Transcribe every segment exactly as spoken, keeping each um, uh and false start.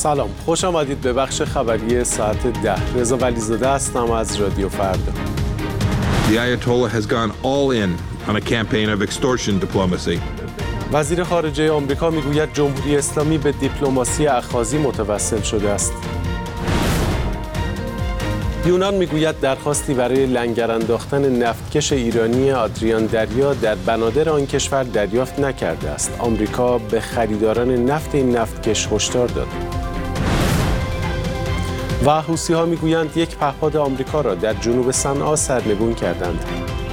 سلام، خوش آمدید به بخش خبری ساعت ده. رضا ولیزاده هستم از رادیو فردا. The Ayatollah has gone all in on a campaign of extortion diplomacy. وزیر خارجه آمریکا میگوید جمهوری اسلامی به دیپلماسی اخاذی متوسل شده است. یونان میگوید درخواستی برای لنگر انداختن نفتکش ایرانی آدریان دریا در بنادر آن کشور دریافت نکرده است. آمریکا به خریداران نفت این نفتکش هشدار داد. و حوثی‌ها میگویند یک پهپاد آمریکا را در جنوب صنعا سرنگون کردند.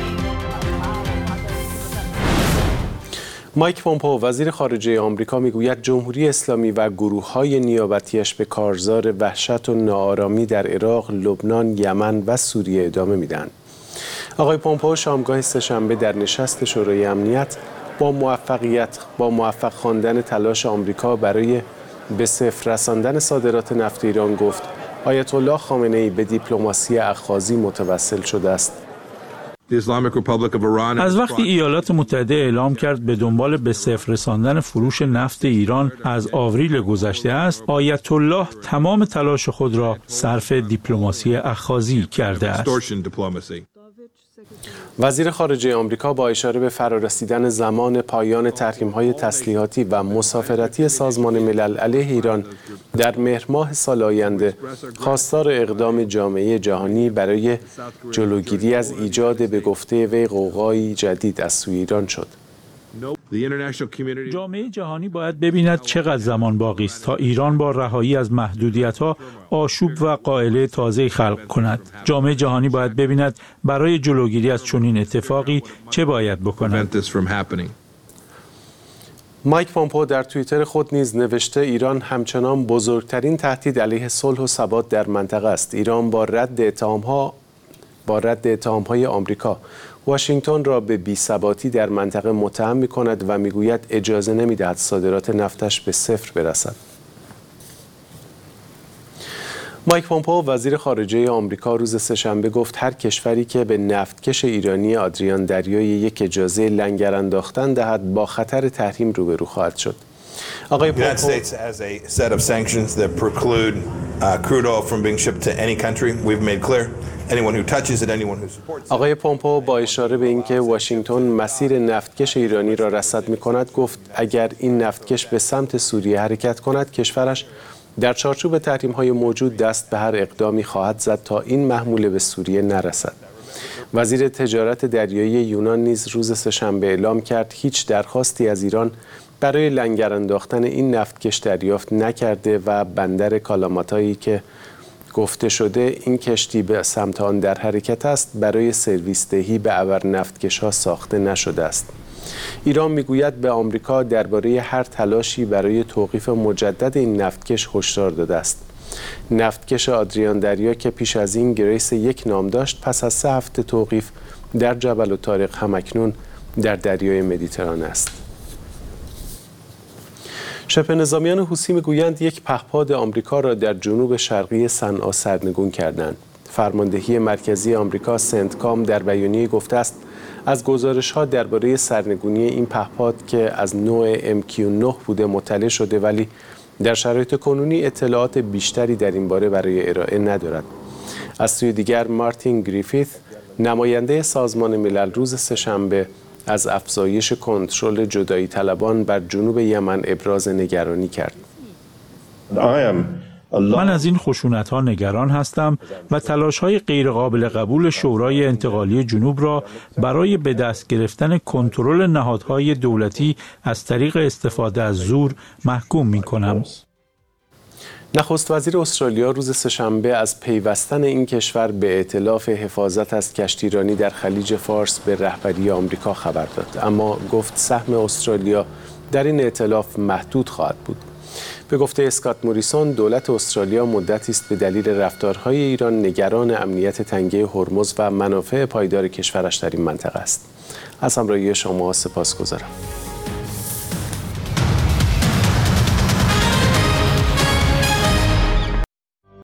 مایک پومپئو وزیر خارجه آمریکا میگوید جمهوری اسلامی و گروه‌های نیابتیش به کارزار وحشت و ناآرامی در عراق، لبنان، یمن و سوریه ادامه میدهند. آقای پومپئو شامگاه سه‌شنبه در نشست شورای امنیت با موفقیت با موفق خواندن تلاش آمریکا برای به صفر رساندن صادرات نفت ایران گفت آیت الله خامنه‌ای به دیپلماسی اخاذی متوسل شده است. از وقتی ایالات متحده اعلام کرد به دنبال به صفر رساندن فروش نفت ایران از آوریل گذشته است، آیت الله تمام تلاش خود را صرف دیپلماسی اخاذی کرده است. وزیر خارجه آمریکا با اشاره به فرارسیدن زمان پایان تحریم‌های تسلیحاتی و مسافرتی سازمان ملل علیه ایران در مهر ماه سال آینده خواستار اقدام جامعه جهانی برای جلوگیری از ایجاد به گفته وی غوغایی جدید از سوی ایران شد. جامعه جهانی باید ببیند چقدر زمان باقی است تا ایران با رهایی از محدودیت‌ها آشوب و قائله تازه خلق کند. جامعه جهانی باید ببیند برای جلوگیری از چنین اتفاقی چه باید بکند. مایک پومپئو در توییتر خود نیز نوشته ایران همچنان بزرگترین تهدید علیه صلح و ثبات در منطقه است. ایران با رد اتهام‌ها با رد اتهام‌های آمریکا واشنگتن را به بی‌ثباتی در منطقه متهم می‌کند و می‌گوید اجازه نمی‌دهد صادرات نفتش به صفر برسد. مایک پومپئو وزیر خارجه آمریکا روز سه‌شنبه گفت هر کشوری که به نفتکش ایرانی آدریان دریای یک اجازه لنگر انداختن دهد با خطر تحریم روبرو خواهد شد. آقای پومپئو آقای پومپئو با اشاره به اینکه واشنگتن مسیر نفتکش ایرانی را رصد می‌کند گفت اگر این نفتکش به سمت سوریه حرکت کند کشورش در چارچوب تحریم‌های موجود دست به هر اقدامی خواهد زد تا این محموله به سوریه نرسد. وزیر تجارت دریایی یونان نیز روز سه‌شنبه اعلام کرد هیچ درخواستی از ایران برای لنگر انداختن این نفتکش دریافت نکرده و بندر کالاماتایی که گفته شده این کشتی به سمت آن در حرکت است برای سرویس دهی به ابر نفتکش‌ها ساخته نشده است. ایران میگوید به آمریکا درباره هر تلاشی برای توقیف مجدد این نفتکش هشدار داده است. نفتکش آدریان دریا که پیش از این گریس یک نام داشت پس از سه هفته توقیف در جبل الطارق همکنون در دریای مدیترانه است. شبه نظامیان حوثی میگویند یک پهپاد آمریکا را در جنوب شرقی صنعا سرنگون کردند. فرماندهی مرکزی آمریکا سنتکام در بیانیه گفته است از گزارش‌ها درباره سرنگونی این پهپاد که از نوع ام کیو نه بوده مطلع شده ولی در شرایط کنونی اطلاعات بیشتری در این باره برای ارائه ندارد. از سوی دیگر مارتین گریفیث نماینده سازمان ملل روز سه‌شنبه از افزایش کنترل جدایی طلبان بر جنوب یمن ابراز نگرانی کرد. من از این خشونت‌ها نگران هستم و تلاش‌های غیرقابل قبول شورای انتقالی جنوب را برای به دست گرفتن کنترل نهادهای دولتی از طریق استفاده از زور محکوم می‌کنم. نخست وزیر استرالیا روز سه‌شنبه از پیوستن این کشور به ائتلاف حفاظت از کشتیرانی در خلیج فارس به رهبری آمریکا خبر داد، اما گفت سهم استرالیا در این ائتلاف محدود خواهد بود. به گفته اسکات موریسون دولت استرالیا مدتی است به دلیل رفتارهای ایران نگران امنیت تنگه هرمز و منافع پایدار کشورش در این منطقه است. از همراهی شما سپاسگزارم.